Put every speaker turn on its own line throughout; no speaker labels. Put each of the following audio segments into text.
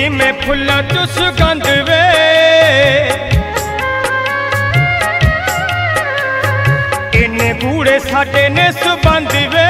जिमें फुल्लां चो सुगंध वे, इन्ने गूढ़े साडे ने सुबंध वे।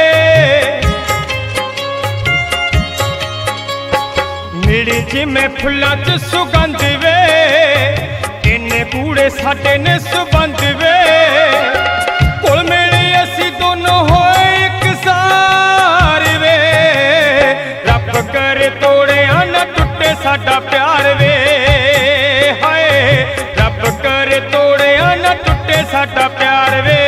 मेरे जिमें फुल्लां चो सुगंध वे, इन्ने गूढ़े साडे ने सुबंध वे। कुल मिले असी दोनों होए एक सार वे, रब करे तोड़िया न टुटे साडा प्यार वे। हाय रब करे तोड़िया न टुटे साडा प्यार वे।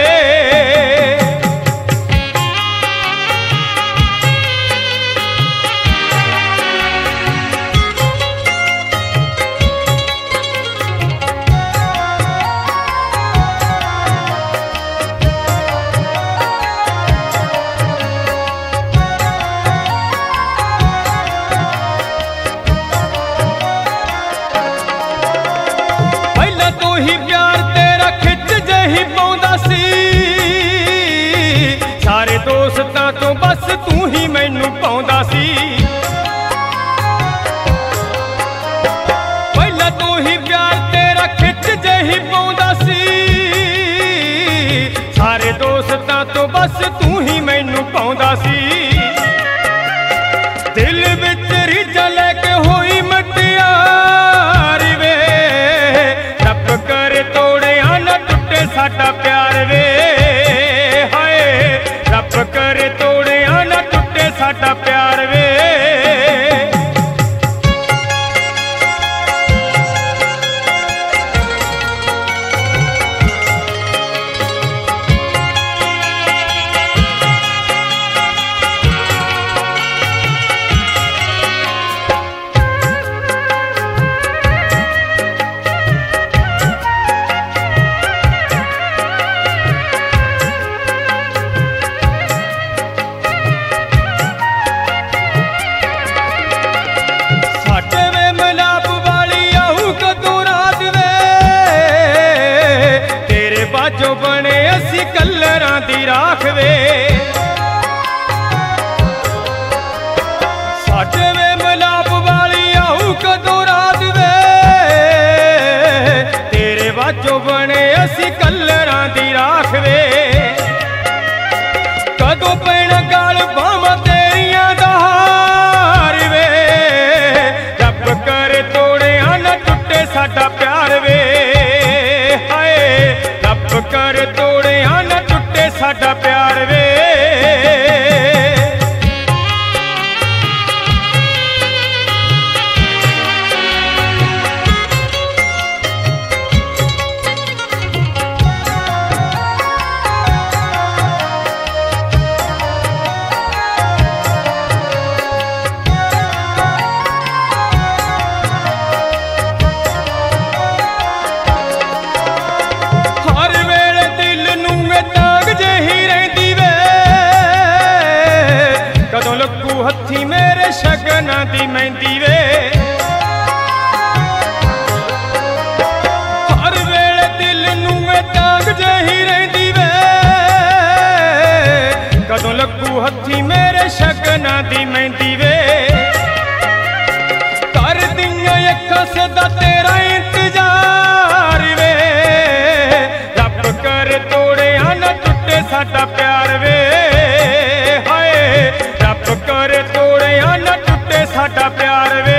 ही प्यार तेरा खिच जही पाउंदा सी, सारे दोस्तां तो बस तू ही मैनू पाउंदा सी। पहला तो ही प्यार तेरा खिच जही पाउंदा सी, सारे दोस्तां तो बस तू ही मैनू पाउंदा सी। दिल विच रिझ लैके होई मटियार वे, रब करे तोड़िया न टुटे साडा प्यार वे। हाय रब करे तोड़िया न टुटे साडा प्यार वे। जो बने असी कलरां दी राख वे, साडे वे मिलाप वाली आऊ कदों रात वे। तेरे बाजो बने असी कलरां दी राख वे। कदों पैना गाल बावां तेरियां दा हार वे, रब करे तोड़िया न टुटे साडा प्यार वे। हाय रब कर तोड़िया न टुटे साडा प्यार वे। कदों लगू हथी मेरे शगना दी मेहंदी वे, हर वेले दिल नूं तांग जही रहिंदी वे। कदों लगू हथी मेरे शगना दी मेहंदी वे। कर दियां अखां सदा तेरा इंतजार वे, रब करे तोड़िया न टुटे साडा प्यार वे। हाय रब करे तोड़िया न टुटे साडा प्यार वे।